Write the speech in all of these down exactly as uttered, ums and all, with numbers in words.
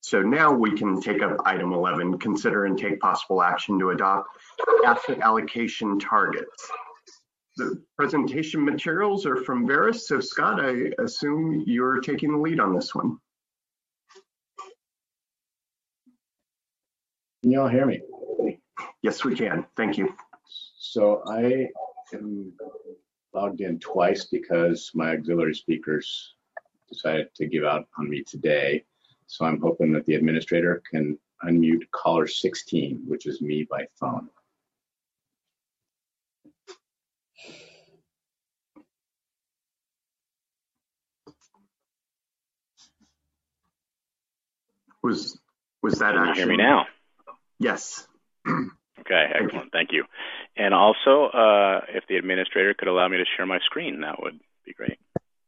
So now we can take up item eleven, consider and take possible action to adopt asset allocation targets. The presentation materials are from Veris, so Scott, I assume you're taking the lead on this one. Can you all hear me? Yes, we can. Thank you. So I am logged in twice because my auxiliary speakers decided to give out on me today. So I'm hoping that the administrator can unmute caller sixteen, which is me by phone. Was was that Can you action? hear me now? Yes. Okay, excellent. Thank you. And also, uh, if the administrator could allow me to share my screen, that would be great.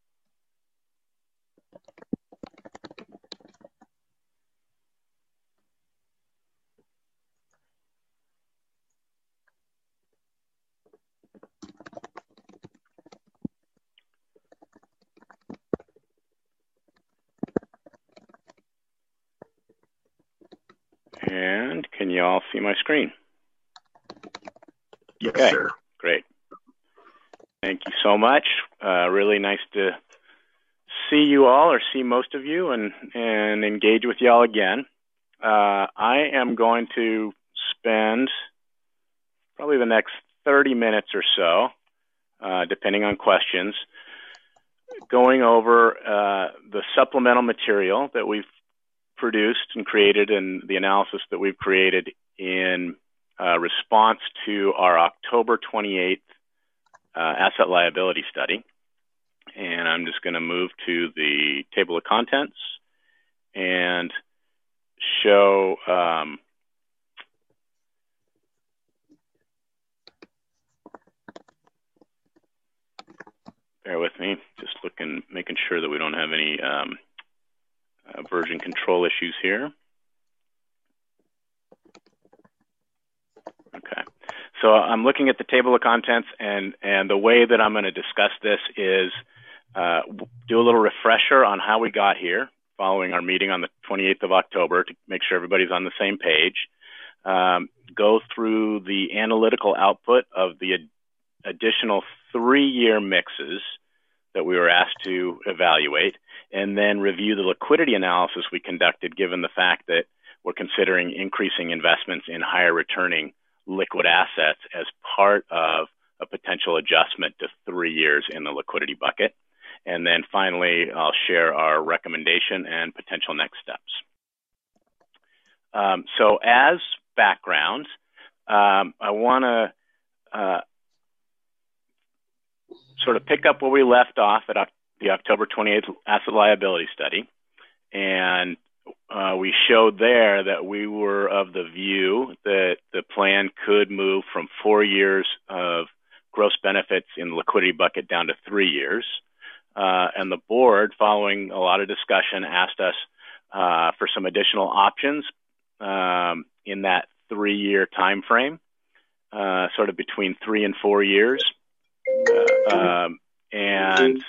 And can you all see my screen? Yes, okay, sir. Great. Thank you so much. Uh, really nice to see you all, or see most of you, and, and engage with you all again. Uh, I am going to spend probably the next thirty minutes or so, uh, depending on questions, going over uh, the supplemental material that we've produced and created, and the analysis that we've created in uh, response to our October twenty-eighth uh, asset liability study. And I'm just going to move to the table of contents and show um, bear with me, just looking, making sure that we don't have any um, uh, version control issues here. Okay, so I'm looking at the table of contents, and, and the way that I'm going to discuss this is uh, do a little refresher on how we got here following our meeting on the twenty-eighth of October to make sure everybody's on the same page. Um, go through the analytical output of the ad additional three-year mixes that we were asked to evaluate, and then review the liquidity analysis we conducted, given the fact that we're considering increasing investments in higher returning liquid assets as part of a potential adjustment to three years in the liquidity bucket. And then finally, I'll share our recommendation and potential next steps. Um, so as background, um, I want to uh, sort of pick up where we left off at the October twenty-eighth asset liability study. And uh, we showed there that we were of the view that the plan could move from four years of gross benefits in the liquidity bucket down to three years. Uh, and the board, following a lot of discussion, asked us uh, for some additional options um, in that three-year time frame, uh, sort of between three and four years. Uh, um, and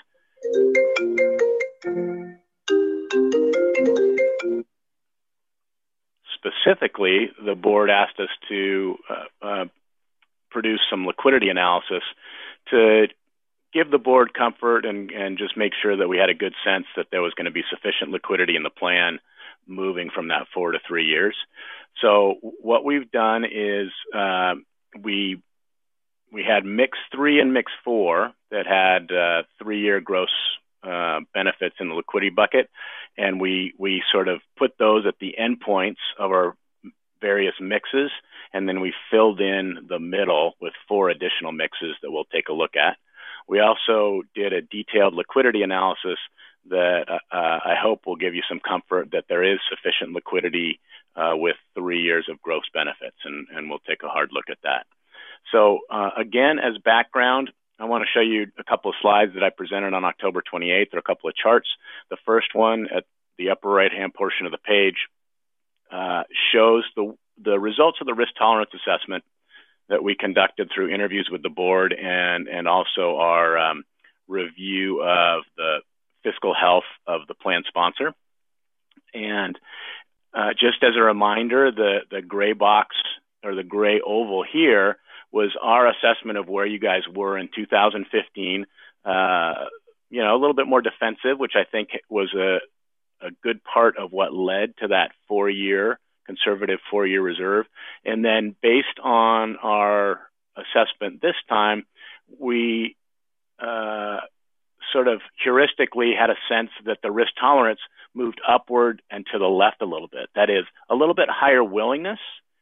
specifically, the board asked us to uh, uh, produce some liquidity analysis to give the board comfort and, and just make sure that we had a good sense that there was going to be sufficient liquidity in the plan moving from that four to three years. So what we've done is uh, we we had mix three and mix four that had uh, three-year gross uh, benefits in the liquidity bucket, and we we sort of put those at the endpoints of our various mixes, and then we filled in the middle with four additional mixes that we'll take a look at. We also did a detailed liquidity analysis that uh, I hope will give you some comfort that there is sufficient liquidity uh, with three years of gross benefits, and, and we'll take a hard look at that. So uh, again, as background, I want to show you a couple of slides that I presented on October twenty-eighth. There are a couple of charts. The first one at the upper right-hand portion of the page uh, shows the, the results of the risk tolerance assessment that we conducted through interviews with the board, and, and also our um, review of the fiscal health of the plan sponsor. And uh, just as a reminder, the, the gray box or the gray oval here was our assessment of where you guys were in two thousand fifteen. Uh, you know, a little bit more defensive, which I think was a, a good part of what led to that four-year conservative four-year reserve. And then based on our assessment this time, we uh, sort of heuristically had a sense that the risk tolerance moved upward and to the left a little bit. That is, a little bit higher willingness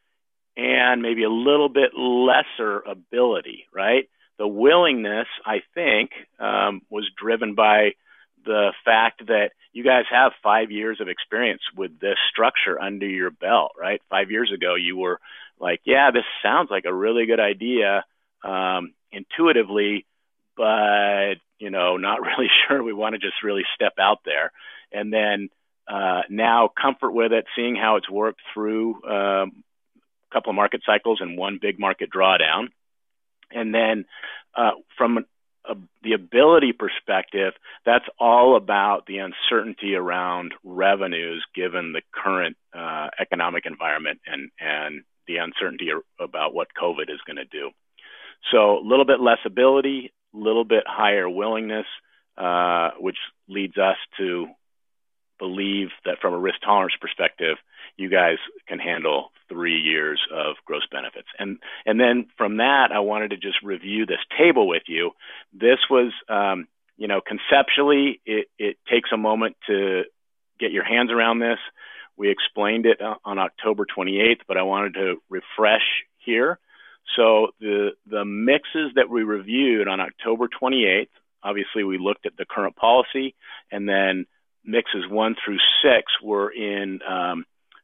and maybe a little bit lesser ability, right? The willingness, I think, um, was driven by the fact that you guys have five years of experience with this structure under your belt, right? Five years ago, you were like, yeah, this sounds like a really good idea um, intuitively, but, you know, not really sure we want to just really step out there. And then uh, now comfort with it, seeing how it's worked through um, a couple of market cycles and one big market drawdown. And then uh, from a, the ability perspective, that's all about the uncertainty around revenues given the current uh, economic environment and, and the uncertainty about what COVID is going to do. So a little bit less ability, a little bit higher willingness, uh, which leads us to believe that from a risk tolerance perspective, you guys can handle three years of gross benefits. And and then from that, I wanted to just review this table with you. This was, um, you know, conceptually, it, it takes a moment to get your hands around this. We explained it on October twenty-eighth, but I wanted to refresh here. So the, the mixes that we reviewed on October twenty-eighth, obviously we looked at the current policy, and then mixes one through six were in um,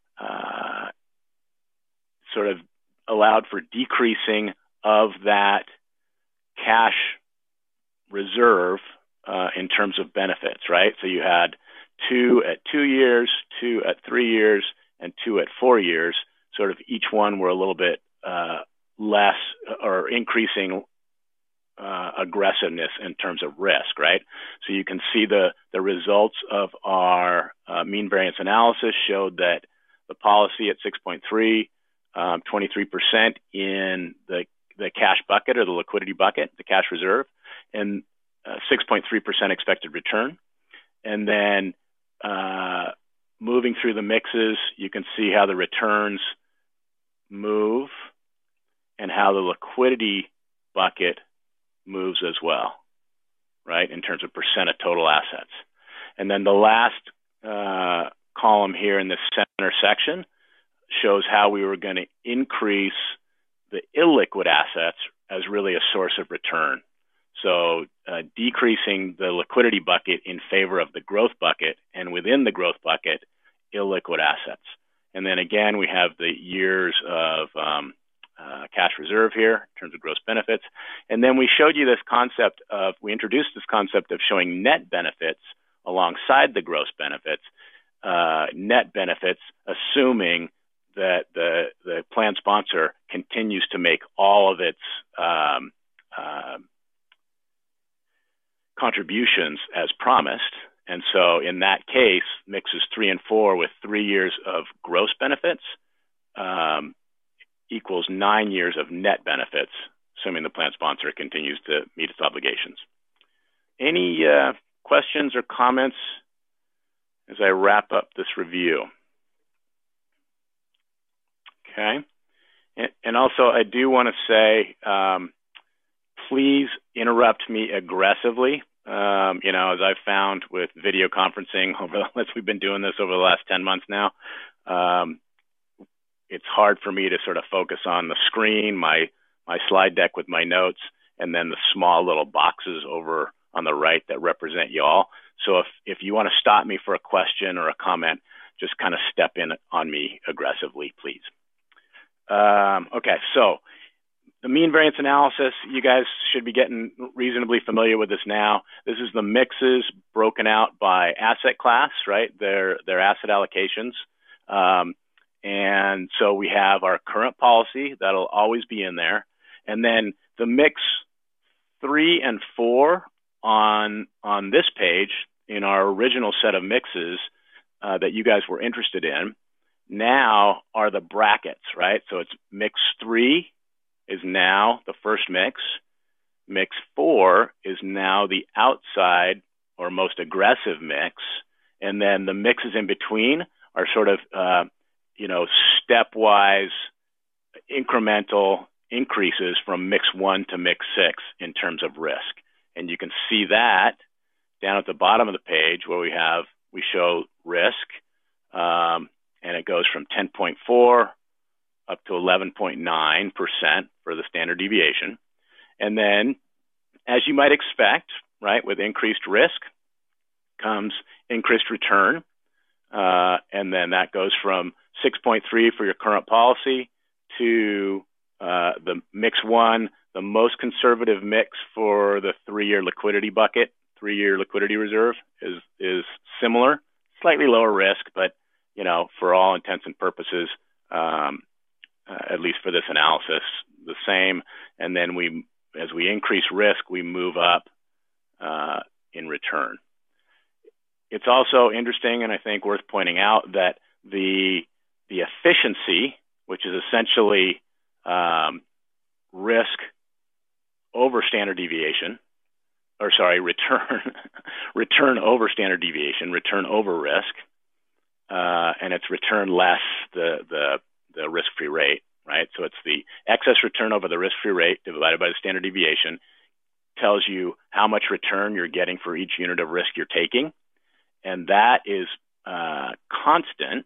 uh, sort of allowed for decreasing of that cash reserve uh, in terms of benefits, right? So you had two at two years, two at three years, and two at four years. Sort of each one were a little bit uh, less or increasing uh, aggressiveness in terms of risk, right? So you can see the, the results of our uh, mean variance analysis showed that the policy at six point three, um, twenty-three percent in the, the cash bucket or the liquidity bucket, the cash reserve, and uh, six point three percent expected return. And then uh, moving through the mixes, you can see how the returns move and how the liquidity bucket moves as well, right, in terms of percent of total assets. And then the last uh, column here in the center section shows how we were going to increase the illiquid assets as really a source of return. So uh, decreasing the liquidity bucket in favor of the growth bucket, and within the growth bucket, illiquid assets. And then again, we have the years of um, uh, cash reserve here in terms of gross benefits. And then we showed you this concept of, we introduced this concept of showing net benefits alongside the gross benefits, uh, net benefits, assuming that the, the plan sponsor continues to make all of its um, uh, contributions as promised. And so in that case, mixes three and four with three years of gross benefits um, equals nine years of net benefits, assuming the plan sponsor continues to meet its obligations. Any uh, questions or comments as I wrap up this review? Okay. And, and also, I do want to say, um, please interrupt me aggressively. Um, you know, as I've found with video conferencing over the, we've been doing this over the last ten months now, um, it's hard for me to sort of focus on the screen, my, my slide deck with my notes, and then the small little boxes over on the right that represent you all. So if, if you want to stop me for a question or a comment, just kind of step in on me aggressively, please. Um, okay, so the mean variance analysis, you guys should be getting reasonably familiar with this now. This is the mixes broken out by asset class, right? Their, their asset allocations. Um, and so we have our current policy, that'll always be in there. And then the mix three and four on, on this page in our original set of mixes uh, that you guys were interested in, now are the brackets, right? So it's mix three is now the first mix. Mix four is now the outside or most aggressive mix. And then the mixes in between are sort of, uh, you know, stepwise incremental increases from mix one to mix six in terms of risk. And you can see that down at the bottom of the page where we have, we show risk, um, and it goes from ten point four up to eleven point nine percent for the standard deviation. And then, as you might expect, right, with increased risk comes increased return. Uh, and then that goes from six point three for your current policy to uh, the mix one, the most conservative mix for the three-year liquidity bucket, three-year liquidity reserve is is similar, slightly lower risk, but you know, for all intents and purposes, um, uh, at least for this analysis, the same. And then we, as we increase risk, we move up uh, in return. It's also interesting, and I think worth pointing out, that the the efficiency, which is essentially um, risk over standard deviation, or sorry, return return over standard deviation, return over risk, uh, and it's return less the the the risk-free rate, right? So it's the excess return over the risk-free rate divided by the standard deviation tells you how much return you're getting for each unit of risk you're taking. And that is uh, constant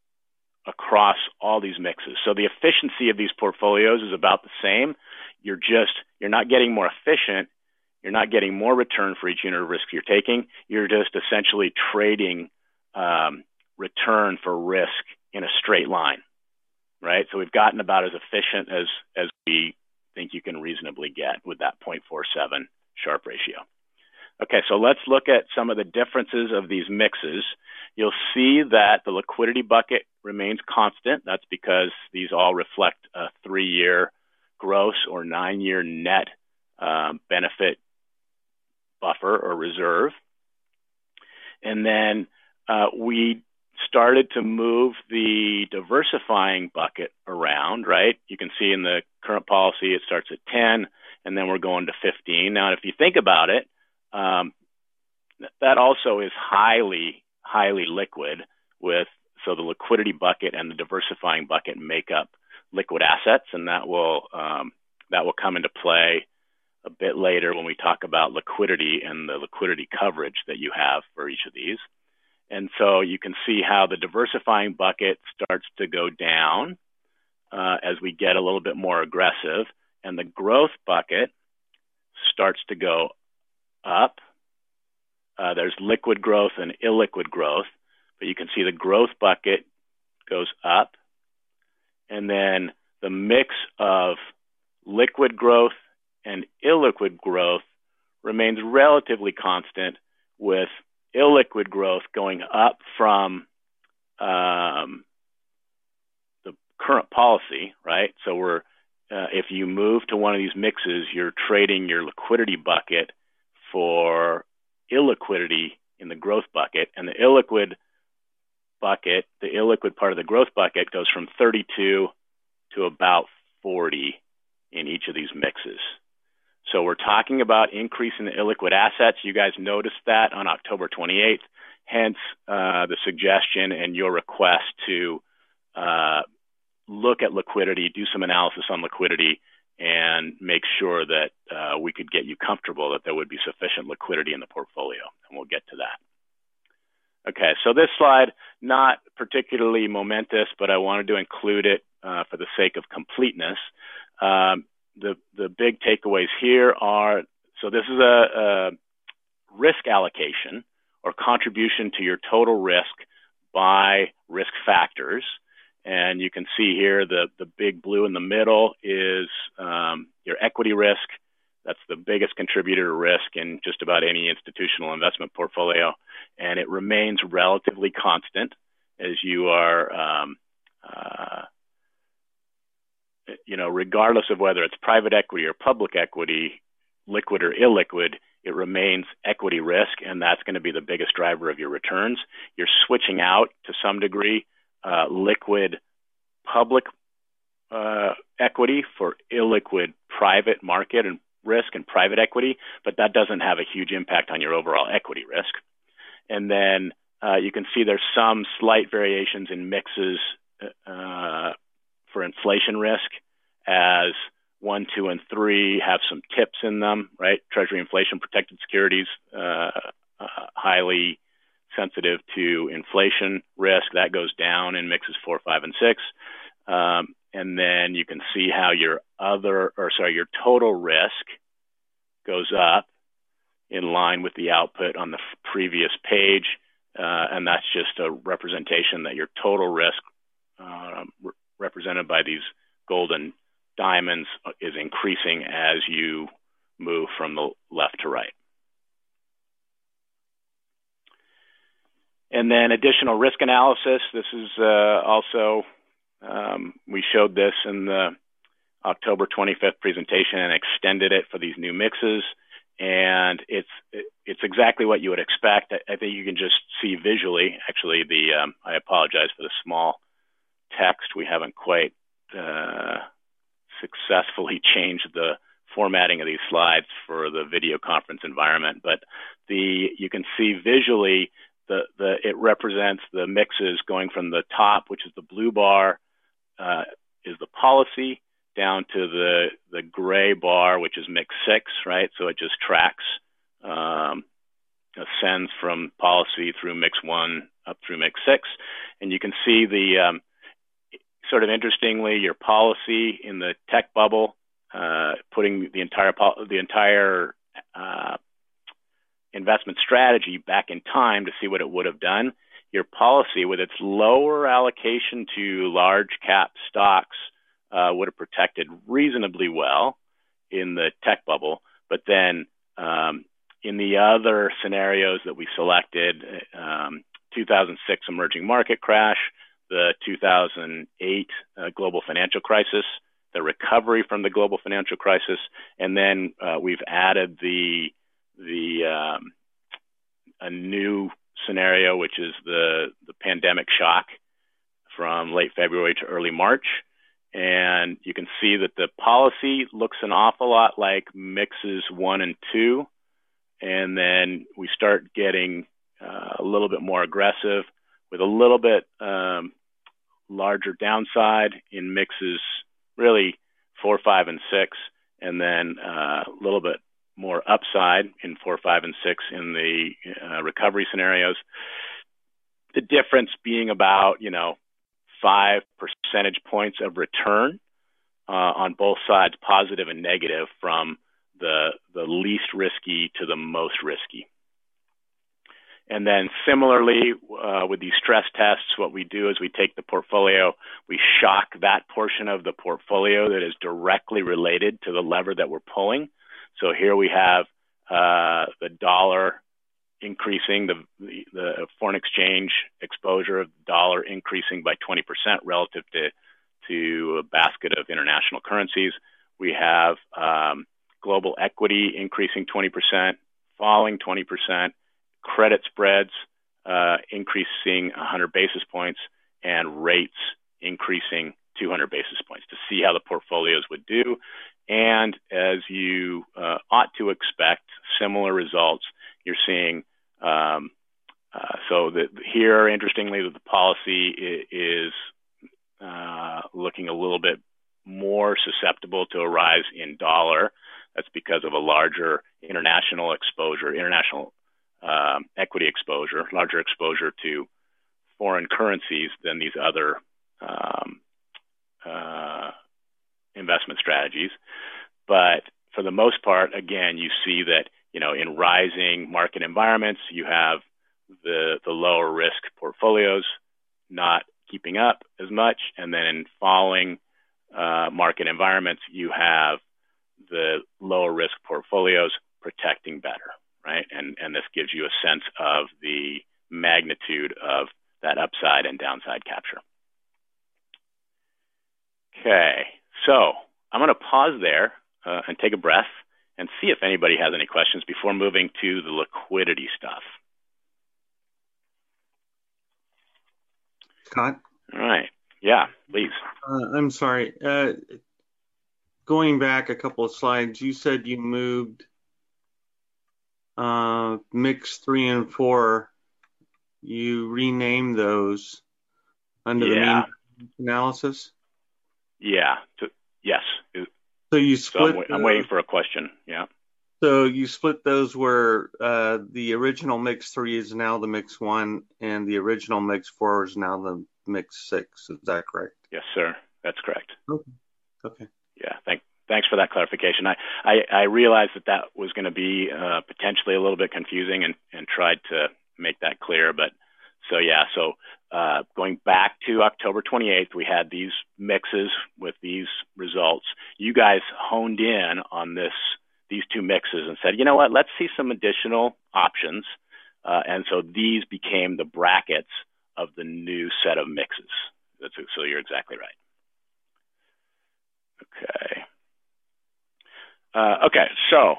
across all these mixes. So the efficiency of these portfolios is about the same. You're just, you're not getting more efficient. You're not getting more return for each unit of risk you're taking. You're just essentially trading um, return for risk in a straight line, right? So we've gotten about as efficient as, as we think you can reasonably get with that zero point four seven Sharpe ratio. Okay, so let's look at some of the differences of these mixes. You'll see that the liquidity bucket remains constant. That's because these all reflect a three-year gross or nine-year net um, benefit buffer or reserve. And then uh, we started to move the diversifying bucket around, right? You can see in the current policy, it starts at ten, and then we're going to fifteen. Now, if you think about it, Um, that also is highly, highly liquid with, so the liquidity bucket and the diversifying bucket make up liquid assets, and that will, um, that will come into play a bit later when we talk about liquidity and the liquidity coverage that you have for each of these. And so you can see how the diversifying bucket starts to go down uh, as we get a little bit more aggressive, and the growth bucket starts to go up. Uh, there's liquid growth and illiquid growth, but you can see the growth bucket goes up. And then the mix of liquid growth and illiquid growth remains relatively constant, with illiquid growth going up from um, the current policy, right? So we're, uh, if you move to one of these mixes, you're trading your liquidity bucket for illiquidity in the growth bucket, and the illiquid bucket, the illiquid part of the growth bucket, goes from thirty-two to about forty in each of these mixes. So we're talking about increasing the illiquid assets. You guys noticed that on October twenty-eighth, hence uh, the suggestion and your request to uh, look at liquidity, do some analysis on liquidity, and make sure that uh, we could get you comfortable that there would be sufficient liquidity in the portfolio, and we'll get to that. Okay, so this slide, not particularly momentous, but I wanted to include it uh, for the sake of completeness. Um, the, the big takeaways here are, so this is a, a risk allocation or contribution to your total risk by risk factors. And you can see here the, the big blue in the middle is um, your equity risk. That's the biggest contributor to risk in just about any institutional investment portfolio. And it remains relatively constant as you are, um, uh, you know, regardless of whether it's private equity or public equity, liquid or illiquid, it remains equity risk, and that's going to be the biggest driver of your returns. You're switching out to some degree uh, liquid public uh, equity for illiquid private market and risk and private equity, but that doesn't have a huge impact on your overall equity risk. And then uh, you can see there's some slight variations in mixes uh, for inflation risk, as one, two, and three have some tips in them, right? Treasury inflation protected securities, uh, uh, highly sensitive to inflation risk. That goes down in mixes four, five, and six. Um, and then you can see how your other, or sorry, your total risk goes up in line with the output on the previous page. Uh, and that's just a representation that your total risk uh, re represented by these golden diamonds is increasing as you move from the left to right. And then additional risk analysis. This is uh, also, um, we showed this in the October twenty-fifth presentation and extended it for these new mixes. And it's it's exactly what you would expect. I, I think you can just see visually, actually, the, um, I apologize for the small text. We haven't quite uh, successfully changed the formatting of these slides for the video conference environment. But the you can see visually, the, the it represents the mixes going from the top, which is the blue bar, uh, is the policy, down to the, the gray bar, which is mix six, right? So it just tracks, um, ascends from policy through mix one up through mix six. And you can see the, um, sort of interestingly, your policy in the tech bubble, uh, putting the entire, the entire uh, investment strategy back in time to see what it would have done. Your policy, with its lower allocation to large cap stocks, Uh, would have protected reasonably well in the tech bubble. But then um, in the other scenarios that we selected, um, two thousand six emerging market crash, the two thousand eight uh, global financial crisis, the recovery from the global financial crisis, and then uh, we've added the, the um, a new scenario, which is the, the pandemic shock from late February to early March. And you can see that the policy looks an awful lot like mixes one and two. And then we start getting uh, a little bit more aggressive with a little bit um, larger downside in mixes really four, five, and six. And then uh, a little bit more upside in four, five, and six in the uh, recovery scenarios. The difference being about, you know, five percentage points of return uh, on both sides, positive and negative, from the, the least risky to the most risky. And then similarly, uh, with these stress tests, what we do is we take the portfolio, we shock that portion of the portfolio that is directly related to the lever that we're pulling. So here we have uh, the dollar increasing, the, the, the foreign exchange exposure of the dollar increasing by twenty percent relative to, to a basket of international currencies. We have um, global equity increasing twenty percent, falling twenty percent, credit spreads uh, increasing one hundred basis points, and rates increasing two hundred basis points to see how the portfolios would do. And as you uh, ought to expect, similar results. You're seeing, um, uh, so that here, interestingly, that the policy is uh, looking a little bit more susceptible to a rise in dollar. That's because of a larger international exposure, international um, equity exposure, larger exposure to foreign currencies than these other um, uh, investment strategies. But for the most part, again, you see that, you know, in rising market environments, you have the, the lower risk portfolios not keeping up as much. And then in falling uh, market environments, you have the lower risk portfolios protecting better, right? And, and this gives you a sense of the magnitude of that upside and downside capture. Okay, so I'm going to pause there uh, and take a breath and see if anybody has any questions before moving to the liquidity stuff. Scott? All right. Yeah, please. Uh, I'm sorry. Uh, going back a couple of slides, you said you moved uh, mix three and four. You renamed those under Yeah. the main analysis. Yeah. To, yes. So you So I'm, split. wa- I'm waiting for a question. Yeah. So you split those where uh, the original mix three is now the mix one, and the original mix four is now the mix six. Is that correct? Yes, sir. That's correct. Okay. Okay. Yeah. Thank, thanks for that clarification. I, I, I realized that that was going to be uh, potentially a little bit confusing and, and tried to make that clear. But so, yeah, so uh, going back to October twenty-eighth, we had these mixes with these results. You guys honed in on this, these two mixes and said, you know what, let's see some additional options. Uh, and so these became the brackets of the new set of mixes. That's, so you're exactly right. Okay. Uh, okay, so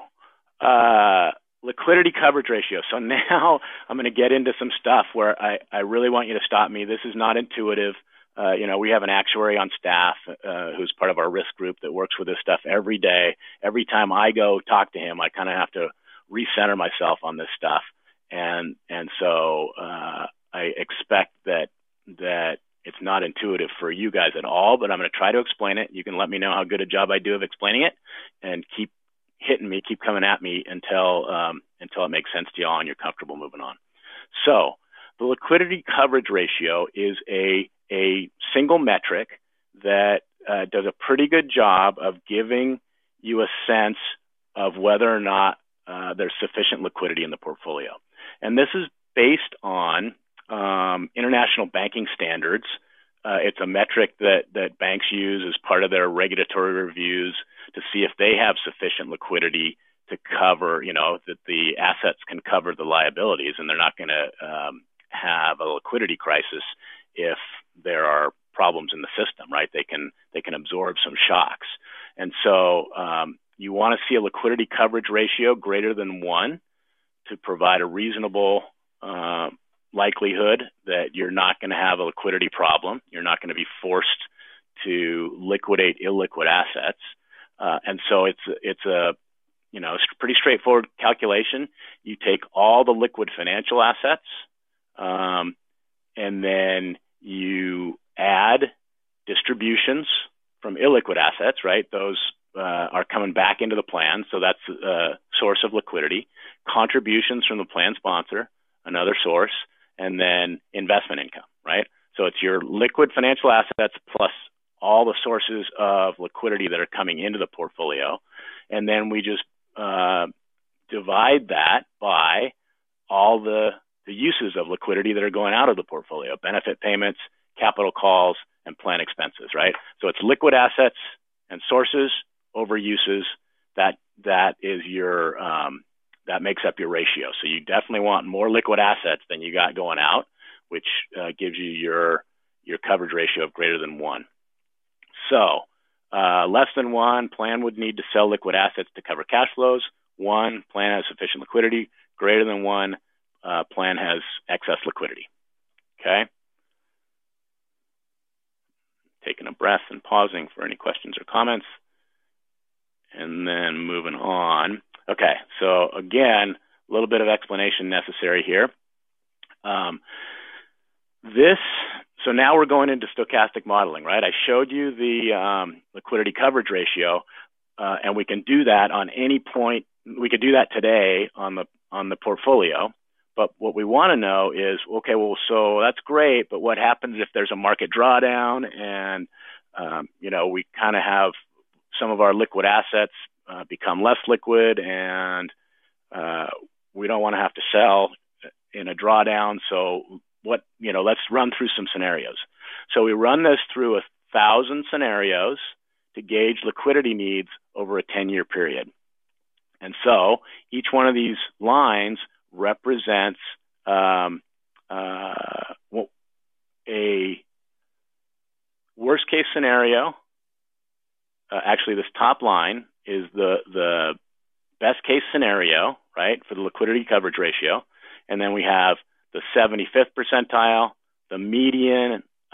uh, liquidity coverage ratio. So now I'm going to get into some stuff where I, I really want you to stop me. This is not intuitive. Uh, you know, we have an actuary on staff uh, who's part of our risk group that works with this stuff every day. Every time I go talk to him, I kind of have to recenter myself on this stuff. And and so uh, I expect that that it's not intuitive for you guys at all, but I'm going to try to explain it. You can let me know how good a job I do of explaining it, and keep hitting me, keep coming at me until um, until it makes sense to y'all and you're comfortable moving on. So the liquidity coverage ratio is a a single metric that uh, does a pretty good job of giving you a sense of whether or not uh, there's sufficient liquidity in the portfolio. And this is based on um, international banking standards. Uh, it's a metric that, that banks use as part of their regulatory reviews to see if they have sufficient liquidity to cover, you know, that the assets can cover the liabilities, and they're not going to um, have a liquidity crisis if there are problems in the system, right? They can they can absorb some shocks. And so um, you want to see a liquidity coverage ratio greater than one to provide a reasonable uh, likelihood that you're not going to have a liquidity problem. You're not going to be forced to liquidate illiquid assets. Uh, and so it's it's a you know pretty straightforward calculation. You take all the liquid financial assets, um, and then you add distributions from illiquid assets, right? Those uh, are coming back into the plan, so that's a source of liquidity. Contributions from the plan sponsor, another source, and then investment income, right? So it's your liquid financial assets plus all the sources of liquidity that are coming into the portfolio. And then we just uh, divide that by all the, the uses of liquidity that are going out of the portfolio: benefit payments, capital calls, and plan expenses, right? So it's liquid assets and sources over uses. That that is your um, that makes up your ratio. So you definitely want more liquid assets than you got going out, which uh, gives you your your coverage ratio of greater than one. So uh, less than one, plan would need to sell liquid assets to cover cash flows. One, plan has sufficient liquidity. Greater than one, uh, plan has excess liquidity. Okay. Taking a breath and pausing for any questions or comments, and then moving on. Okay, so again, a little bit of explanation necessary here. Um, this, so now we're going into stochastic modeling, right? I showed you the um, liquidity coverage ratio, uh, and we can do that on any point. We could do that today on the on the portfolio. But what we want to know is, okay, well, so that's great, but what happens if there's a market drawdown and, um, you know, we kind of have some of our liquid assets uh, become less liquid, and uh, we don't want to have to sell in a drawdown. So what, you know, let's run through some scenarios. So we run this through a thousand scenarios to gauge liquidity needs over a ten-year period. And so each one of these lines represents um, uh, a worst case scenario. Uh, actually, this top line is the the best case scenario, right, for the liquidity coverage ratio. And then we have the seventy-fifth percentile, the median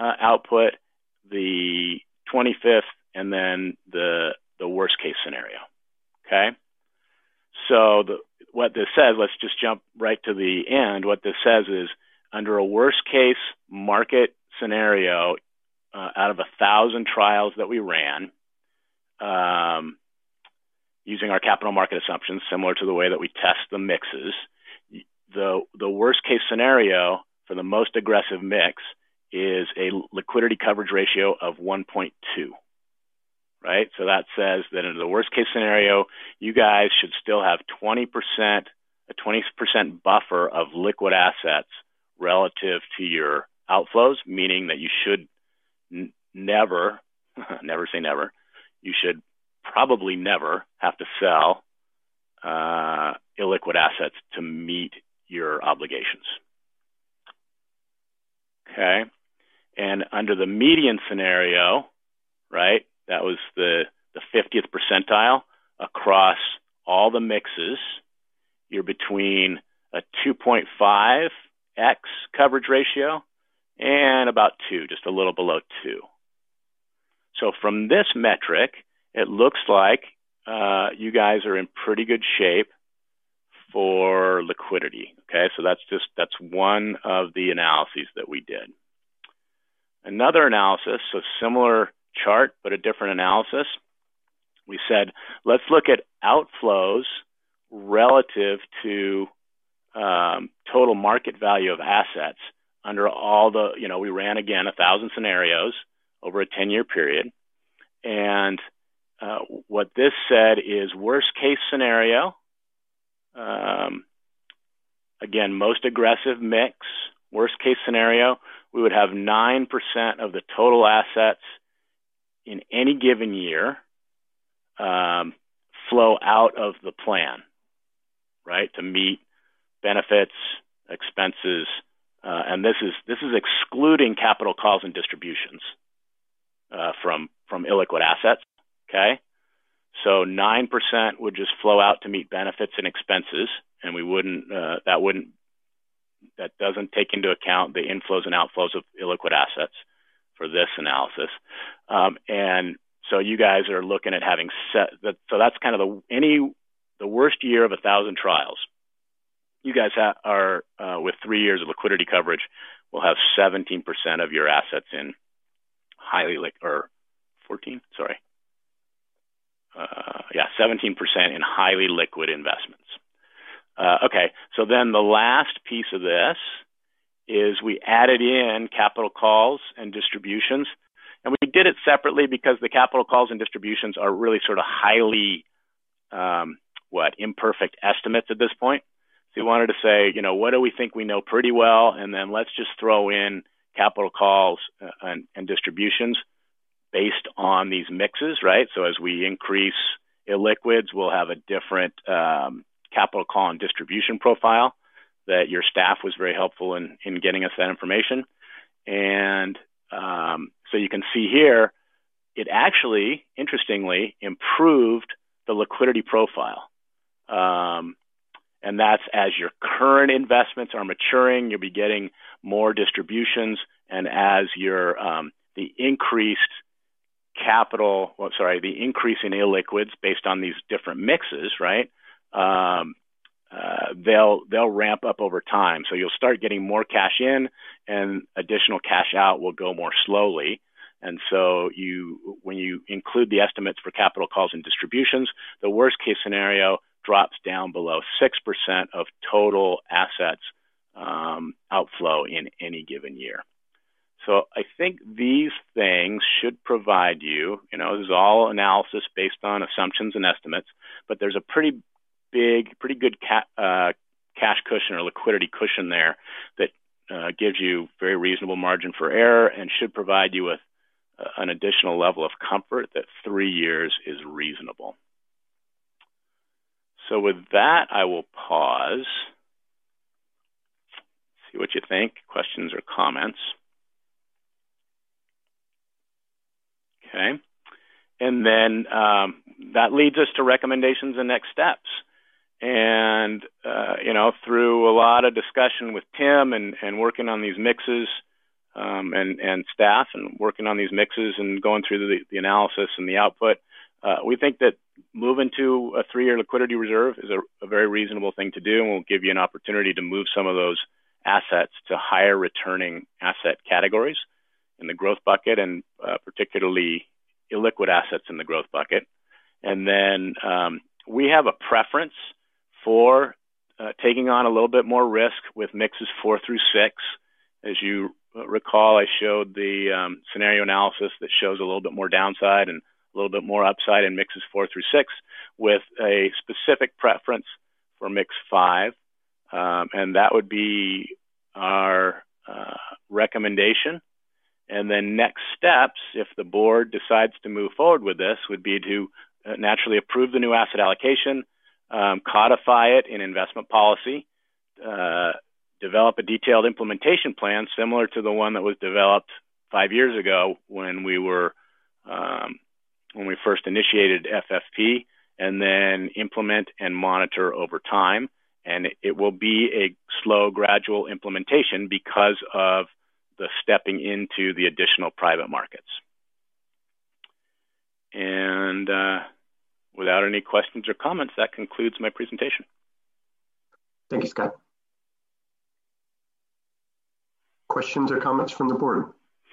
uh, output, the twenty-fifth, and then the the worst case scenario. Okay, so the, what this says, let's just jump right to the end. What this says is, under a worst case market scenario, uh, out of a thousand trials that we ran, um, using our capital market assumptions, similar to the way that we test the mixes, the the worst case scenario for the most aggressive mix is a liquidity coverage ratio of one point two, right? So that says that in the worst case scenario, you guys should still have twenty percent, a twenty percent buffer of liquid assets relative to your outflows, meaning that you should n- never, never say never, you should probably never have to sell uh, illiquid assets to meet your obligations. Okay, and under the median scenario, right, that was the, the fiftieth percentile across all the mixes, you're between a two point five x coverage ratio and about two, just a little below two. So from this metric, it looks like uh, you guys are in pretty good shape for liquidity. Okay, so that's just that's one of the analyses that we did. Another analysis, so similar chart but a different analysis. We said let's look at outflows relative to um, total market value of assets under all the, you know, we ran again a thousand scenarios over a ten-year period, and uh, what this said is worst case scenario. Um, again, most aggressive mix, worst case scenario, we would have nine percent of the total assets in any given year um, flow out of the plan, right, to meet benefits, expenses, uh, and this is this is excluding capital calls and distributions uh, from from illiquid assets. Okay. So nine percent would just flow out to meet benefits and expenses, and we wouldn't, uh, that wouldn't, that doesn't take into account the inflows and outflows of illiquid assets for this analysis. Um, and so you guys are looking at having set that, so that's kind of the, any, the worst year of a thousand trials. You guys ha- are, uh, with three years of liquidity coverage, will have seventeen percent of your assets in highly, like, or fourteen, sorry. Uh, yeah, seventeen percent in highly liquid investments. Uh, okay, so then the last piece of this is we added in capital calls and distributions. And we did it separately because the capital calls and distributions are really sort of highly, um, what, imperfect estimates at this point. So we wanted to say, you know, what do we think we know pretty well? And then let's just throw in capital calls uh, and, and distributions based on these mixes, right? So as we increase illiquids, we'll have a different um, capital call and distribution profile that your staff was very helpful in, in getting us that information. And um, so you can see here, it actually, interestingly, improved the liquidity profile. Um, and that's as your current investments are maturing, you'll be getting more distributions. And as your um, the increased capital, well, sorry, the increase in illiquids based on these different mixes, right? Um, uh, they'll they'll ramp up over time. So you'll start getting more cash in, and additional cash out will go more slowly. And so you, when you include the estimates for capital calls and distributions, the worst case scenario drops down below six percent of total assets um, outflow in any given year. So I think these things should provide you, you know, this is all analysis based on assumptions and estimates, but there's a pretty big, pretty good ca- uh, cash cushion or liquidity cushion there that uh, gives you very reasonable margin for error and should provide you with uh, an additional level of comfort that three years is reasonable. So with that, I will pause, see what you think, questions or comments. Okay, and then um, that leads us to recommendations and next steps. And, uh, you know, through a lot of discussion with Tim and, and working on these mixes, um, and, and staff and working on these mixes and going through the, the analysis and the output, uh, we think that moving to a three-year liquidity reserve is a, a very reasonable thing to do, and will give you an opportunity to move some of those assets to higher returning asset categories in the growth bucket, and uh, particularly illiquid assets in the growth bucket. And then um, we have a preference for uh, taking on a little bit more risk with mixes four through six. As you recall, I showed the um, scenario analysis that shows a little bit more downside and a little bit more upside in mixes four through six, with a specific preference for mix five. Um, and that would be our uh, recommendation. And then next steps, if the board decides to move forward with this, would be to uh, naturally approve the new asset allocation, um, codify it in investment policy, uh, develop a detailed implementation plan similar to the one that was developed five years ago when we were um, when we first initiated F F P, and then implement and monitor over time. And it, it will be a slow, gradual implementation because of the stepping into the additional private markets. And uh, without any questions or comments, that concludes my presentation. Thank you, Scott. Questions or comments from the board?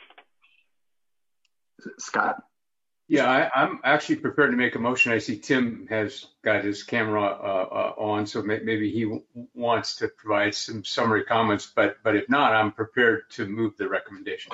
Scott? Yeah, I, I'm actually prepared to make a motion. I see Tim has got his camera uh, uh, on, so may, maybe he w wants to provide some summary comments, but, but if not, I'm prepared to move the recommendation.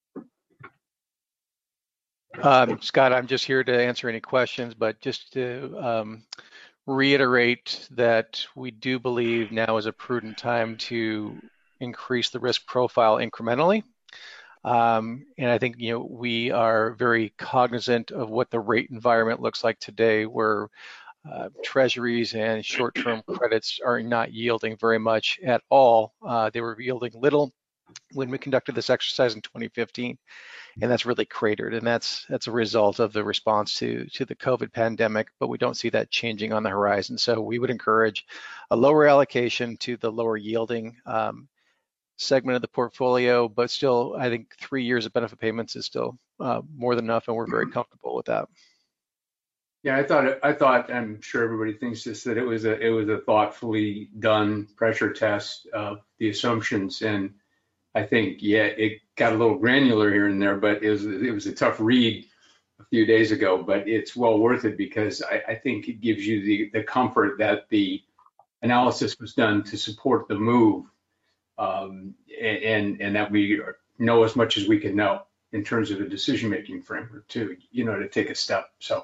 Um, Scott, I'm just here to answer any questions, but just to um, reiterate that we do believe now is a prudent time to increase the risk profile incrementally. Um, and I think, you know, we are very cognizant of what the rate environment looks like today, where uh, treasuries and short-term credits are not yielding very much at all. Uh, they were yielding little when we conducted this exercise in twenty fifteen, and that's really cratered. And that's that's a result of the response to, to the COVID pandemic, but we don't see that changing on the horizon. So we would encourage a lower allocation to the lower yielding um, segment of the portfolio, but still, I think three years of benefit payments is still uh, more than enough, and we're very comfortable with that. Yeah, I thought I thought I'm sure everybody thinks this, that it was a it was a thoughtfully done pressure test of the assumptions, and I think yeah, it got a little granular here and there, but it was it was a tough read a few days ago, but it's well worth it because I, I think it gives you the the comfort that the analysis was done to support the move. Um, and, and that we know as much as we can know in terms of a decision-making framework too, you know, to take a step. So.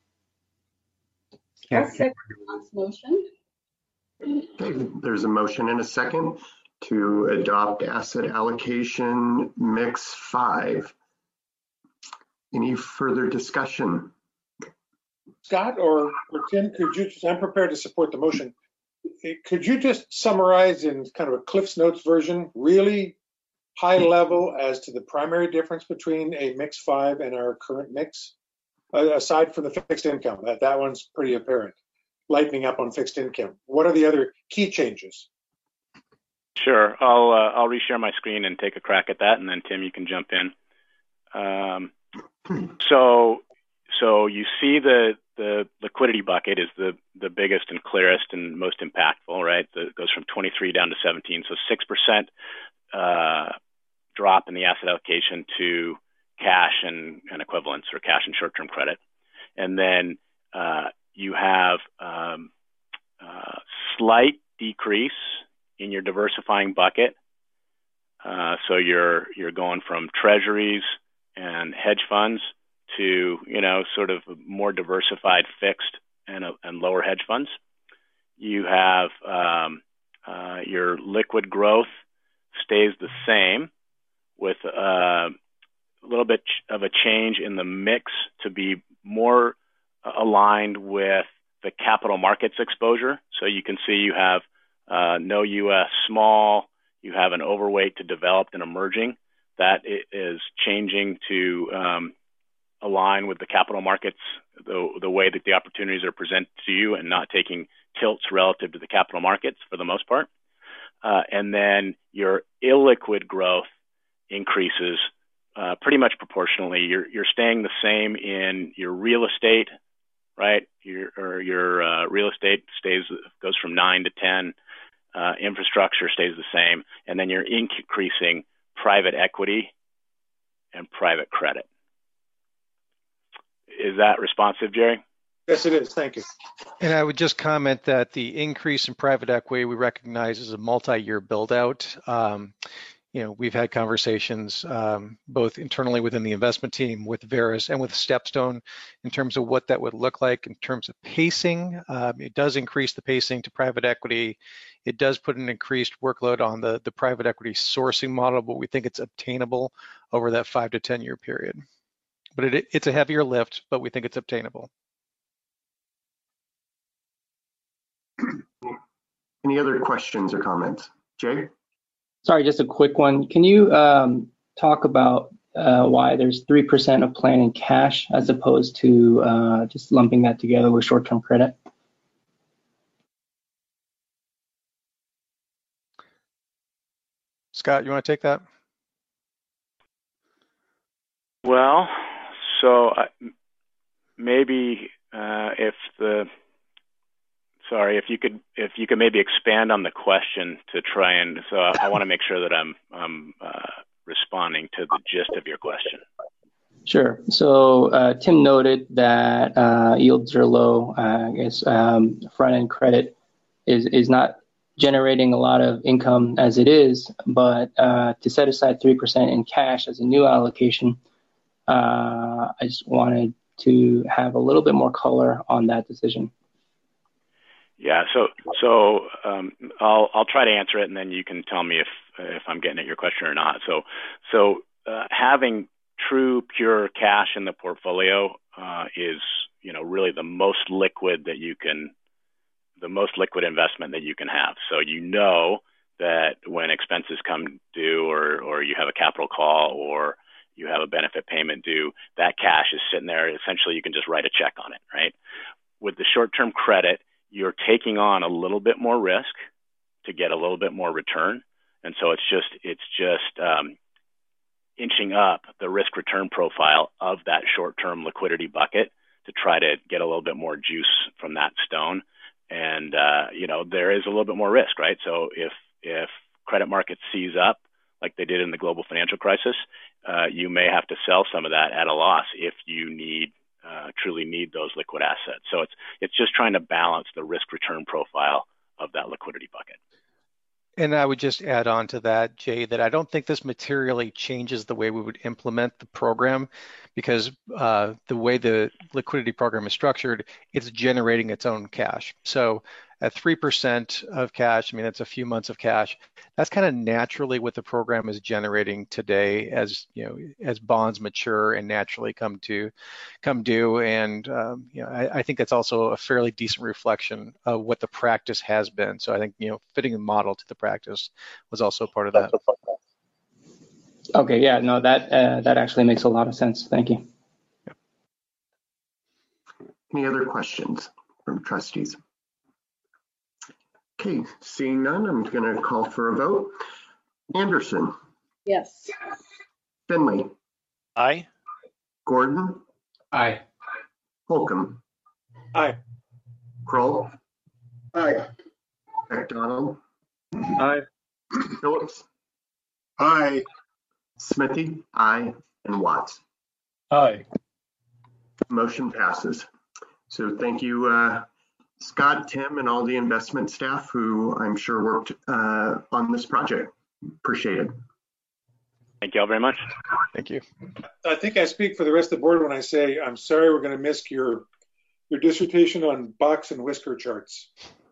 I'll second Scott's motion. Okay, there's a motion and a second to adopt asset allocation mix five. Any further discussion? Scott or, or Tim, could you, I'm prepared to support the motion. Could you just summarize in kind of a Cliff's Notes version, really high level, as to the primary difference between a mix five and our current mix, uh, aside from the fixed income? That, that one's pretty apparent. Lightening up on fixed income. What are the other key changes? Sure, I'll uh, I'll reshare my screen and take a crack at that, and then Tim, you can jump in. Um, so so you see the the liquidity bucket is the the biggest and clearest and most impactful, right? It goes from twenty-three down to seventeen, so six percent uh, drop in the asset allocation to cash and, and equivalents, or cash and short-term credit, and then uh, you have um, uh, slight decrease in your diversifying bucket. Uh, so you're you're going from treasuries and hedge funds to, you know, sort of more diversified fixed and, uh, and lower hedge funds. You have um, uh, your liquid growth stays the same, with uh, a little bit of a change in the mix to be more aligned with the capital markets exposure. So you can see you have uh, no U S small, you have an overweight to developed and emerging. That is changing to um, align with the capital markets, the, the way that the opportunities are presented to you, and not taking tilts relative to the capital markets for the most part. Uh, and then your illiquid growth increases uh, pretty much proportionally. You're you're staying the same in your real estate, right? Your or your uh, real estate stays goes from nine to ten. Uh, infrastructure stays the same, and then you're increasing private equity and private credit. Is that responsive, Jerry? Yes, it is. Thank you. And I would just comment that the increase in private equity we recognize as a multi-year build-out. Um, you know, we've had conversations um, both internally within the investment team with Verus and with Stepstone in terms of what that would look like in terms of pacing. Um, it does increase the pacing to private equity. It does put an increased workload on the, the private equity sourcing model, but we think it's obtainable over that five to ten year period. But it, it's a heavier lift, but we think it's obtainable. Any other questions or comments? Jay? Sorry, just a quick one. Can you um, talk about uh, why there's three percent of plan in cash as opposed to uh, just lumping that together with short-term credit? Scott, you want to take that? Well, so uh, maybe uh, if the Sorry, if you could, if you could maybe expand on the question to try and, so I, I want to make sure that I'm, I'm uh, responding to the gist of your question. Sure. So uh, Tim noted that uh, yields are low. Uh, I guess um, front-end credit is is not generating a lot of income as it is, but uh, to set aside three percent in cash as a new allocation, uh, I just wanted to have a little bit more color on that decision. Yeah, so so um, I'll I'll try to answer it, and then you can tell me if if I'm getting at your question or not. So so uh, having true pure cash in the portfolio uh, is you know really the most liquid that you can the most liquid investment that you can have. So you know that when expenses come due, or or you have a capital call, or you have a benefit payment due, that cash is sitting there. Essentially, you can just write a check on it, right? With the short-term credit, you're taking on a little bit more risk to get a little bit more return. And so it's just, it's just um, inching up the risk return profile of that short-term liquidity bucket to try to get a little bit more juice from that stone. And, uh, you know, there is a little bit more risk, right? So if, if credit markets seize up like they did in the global financial crisis, uh, you may have to sell some of that at a loss if you need Uh, truly need those liquid assets. So it's it's just trying to balance the risk return profile of that liquidity bucket. And I would just add on to that, Jay, that I don't think this materially changes the way we would implement the program, because uh, the way the liquidity program is structured, it's generating its own cash. So at three percent of cash, I mean, that's a few months of cash. That's kind of naturally what the program is generating today as, you know, as bonds mature and naturally come to come due. And, um, you know, I, I think that's also a fairly decent reflection of what the practice has been. So I think, you know, fitting the model to the practice was also part of that. Okay, yeah, no, that uh, that actually makes a lot of sense. Thank you. Any other questions from trustees? Okay, seeing none, I'm going to call for a vote. Anderson. Yes. Finley. Aye. Gordon. Aye. Holcomb. Aye. Kroll. Aye. McDonald. Aye. Phillips. Aye. Smithy. Aye. And Watts. Aye. Motion passes. So thank you, uh, Scott, Tim, and all the investment staff who I'm sure worked uh, on this project. Appreciate it. Thank you all very much. Thank you. I think I speak for the rest of the board when I say I'm sorry we're going to miss your your dissertation on box and whisker charts.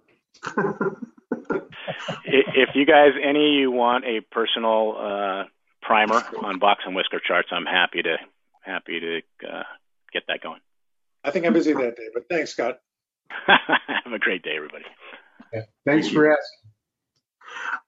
If you guys, any of you want a personal uh, primer on box and whisker charts, I'm happy to happy to uh, get that going. I think I'm busy that day, but thanks, Scott. Have a great day, everybody. Yeah. Thanks for asking.